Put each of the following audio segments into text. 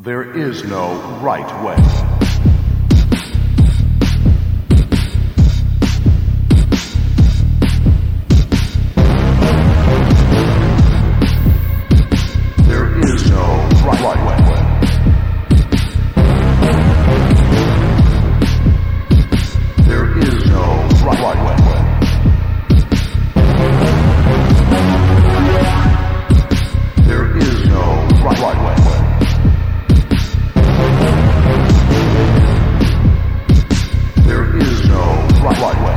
There is no right way. There is no right way. There is no right way. There is no right way. There is no right way.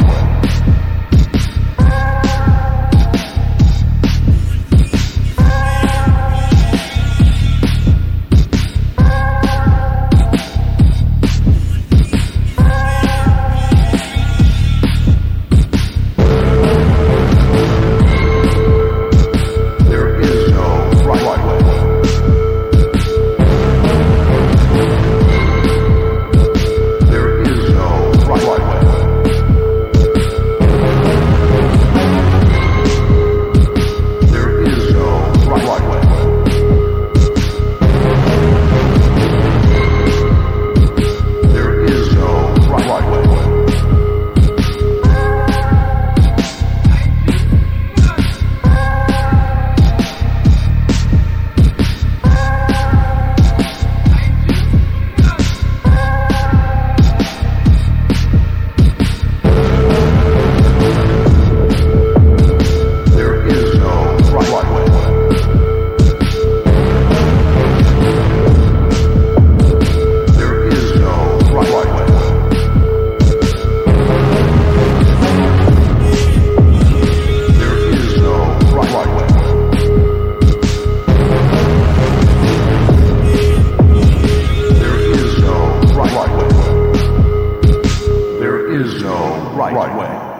There is no right way.